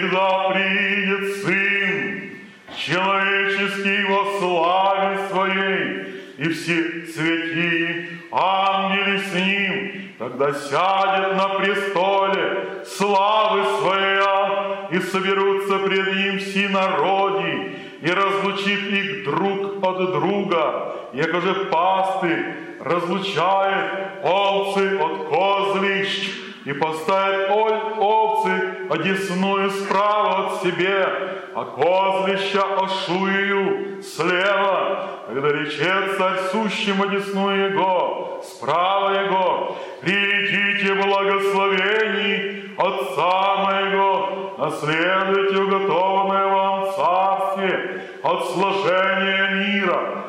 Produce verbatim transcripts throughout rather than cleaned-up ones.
когда приидет Сын человеческий во славе Своей, и все святые ангели с Ним, тогда сядет на престоле славы Своей, и соберутся пред Ним все народы, и разлучит их друг от друга, яко же пастырь разлучает овцы от козлищ, и поставит овцы одесную справа от себе, а козлища ошую слева. Когда речет царь сущим одесную его, справа его, придите благословений Отца моего, наследуйте уготованное вам царствие от сложения мира,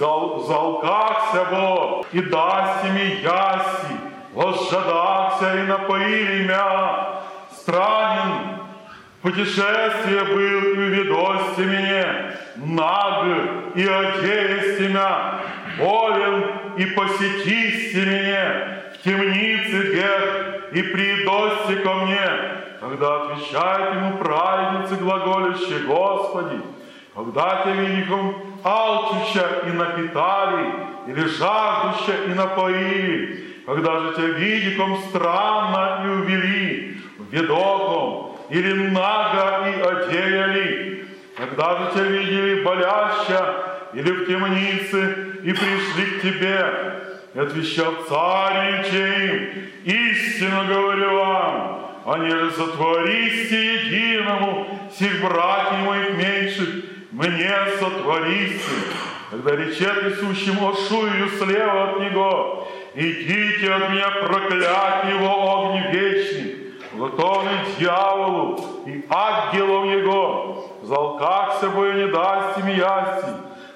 взалкахся Бог, и дасть ими яси, возжадахся и напоили мя. Странен путешествие был, и уведости меня, наг и одеясти мя, болен и посетисти меня, в темнице грех и придости ко мне. Когда отвечает ему праведницы глаголющие: Господи, когда Тебя видихом алчуща и напитали, или жаждуща и напоили, когда же Тебя видихом странно и увели, ведохом или наго и одеяли, когда же Тебя видели боляща или в темнице и пришли к Тебе, и отвечал царь им: истинно говорю вам, они же сотвористе единому сих братьев моих меньших, мне сотвористе. Когда речет несущим ошую слева от него: идите от меня, проклятие его огни вечный, готовный дьяволу и ангелам его, залкахся бою не дасте ми ясти,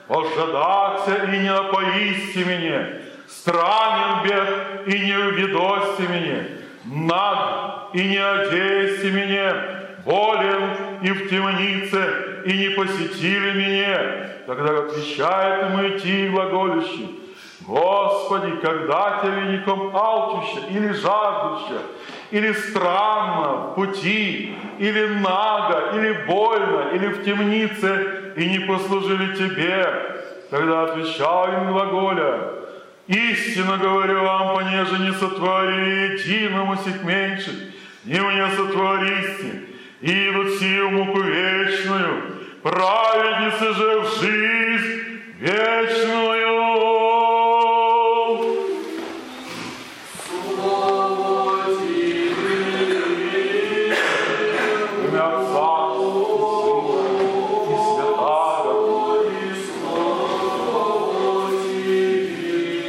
ожадахся и не напоисти меня, странен бег и не уведости меня, наг и не одеясти меня, болен и в темнице, и не посетили меня. Тогда отвечает ему идти глаголющий: Господи, когда Тебя великом алчуща или жаждуща, или странно в пути, или наго, или больно, или в темнице, и не послужили Тебе. Тогда отвечал им глаголя: истинно говорю вам, понеже не сотворили единому сих меньших, не мне сотвористе, и идут сию муку вечную, праведницы же в жизнь вечную. Слава Тебе, имя Отца и Святаго. слава Тебе.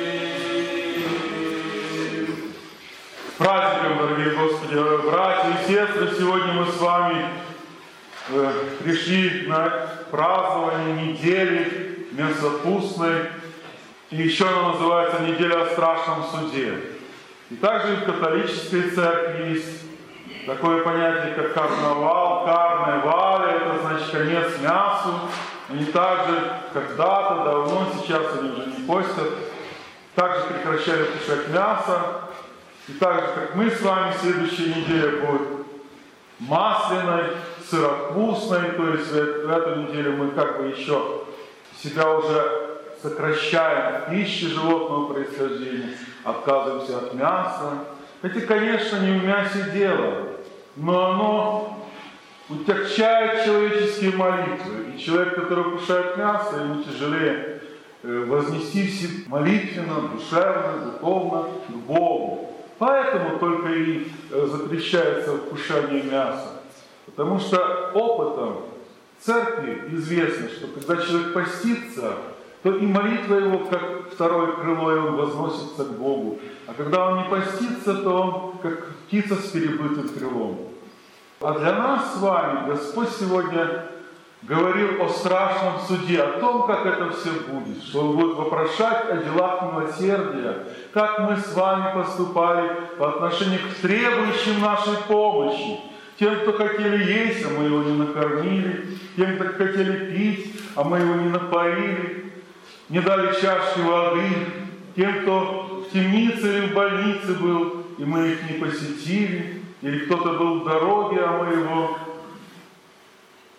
С праздником, дорогие Господи, братья и сестры! Сегодня мы с вами э, пришли на празднование недели мясопустной, и еще она называется неделя о страшном суде. И также и в католической церкви есть такое понятие, как карнавал, карневале, это значит конец мясу. Они также когда-то, давно, сейчас они уже не постят, также прекращали кушать мясо. И так же, как мы с вами, следующая неделя будет масляной, сыровкусной, то есть в эту неделю мы как бы еще себя уже сокращаем в пище животного происхождения, отказываемся от мяса. Хотя, конечно, не в мясе дело, но оно утягчает человеческие молитвы. И человек, который кушает мясо, ему тяжелее вознести все молитвенно, душевно, духовно к Богу. Поэтому только и запрещается вкушание мяса. Потому что опытом церкви известно, что когда человек постится, то и молитва его, как второе крыло, и он возносится к Богу. А когда он не постится, то он как птица с перебытым крылом. А для нас с вами Господь сегодня говорил о страшном суде, о том, как это все будет, что Он будет вопрошать о делах милосердия, как мы с вами поступали по отношению к требующим нашей помощи, тем, кто хотели есть, а мы его не накормили, тем, кто хотели пить, а мы его не напоили, не дали чашки воды, тем, кто в темнице или в больнице был, и мы их не посетили, или кто-то был в дороге, а мы его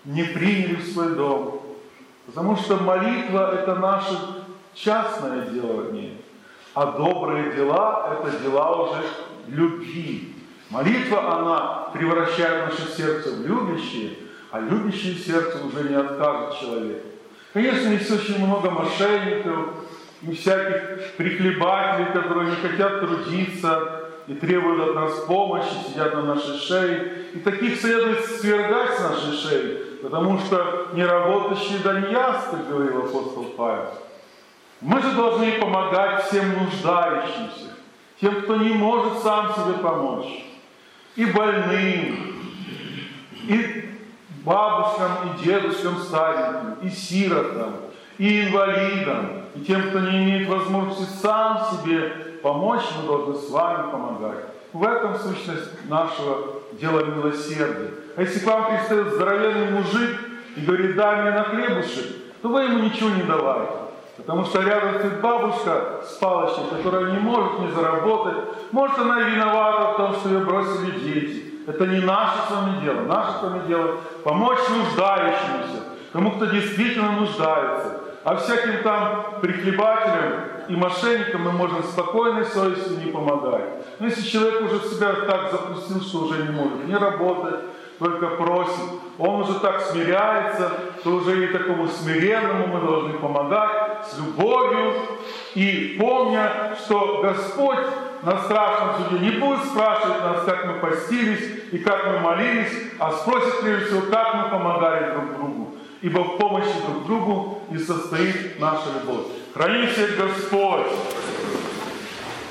не приняли в свой дом. Потому что молитва – это наше частное делание, а добрые дела – это дела уже любви. Молитва, она превращает наше сердце в любящее, а любящее сердце уже не откажет человеку. Конечно, есть очень много мошенников и всяких прихлебателей, которые не хотят трудиться и требуют от нас помощи, сидят на нашей шее. И таких следует свергать с нашей шеи, потому что не работающий да не яст, как говорил апостол Павел. Мы же должны помогать всем нуждающимся, тем, кто не может сам себе помочь. И больным, и бабушкам, и дедушкам стареньким, и сиротам, и инвалидам, и тем, кто не имеет возможности сам себе помочь, мы должны с вами помогать. В этом сущность нашего дела милосердия. А если к вам пристает здоровенный мужик и говорит: дай мне на хлебушек, то вы ему ничего не давайте. Потому что рядом стоит бабушка с палочкой, которая не может не заработать. Может, она и виновата в том, что ее бросили дети. Это не наше с вами дело. Наше с вами дело помочь нуждающимся, тому, кто действительно нуждается. А всяким там прихлебателям и мошенникам мы можем спокойной совестью не помогать. Но если человек уже себя так запустил, что уже не может не работать, только просит, он уже так смиряется, то уже и такому смиренному мы должны помогать с любовью и помня, что Господь на страшном суде не будет спрашивать нас, как мы постились и как мы молились, а спросит прежде всего, как мы помогали друг другу. Ибо в помощи друг другу и состоит наша любовь. Храни всех Господь!